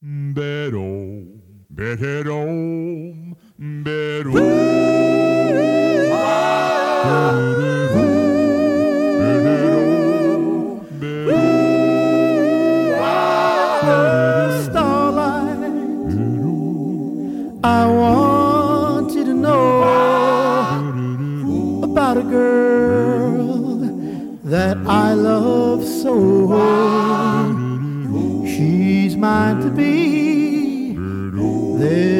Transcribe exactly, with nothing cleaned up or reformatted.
Better, better, better. Starlight, I want you to know about a girl that I love so. She's mine to be. There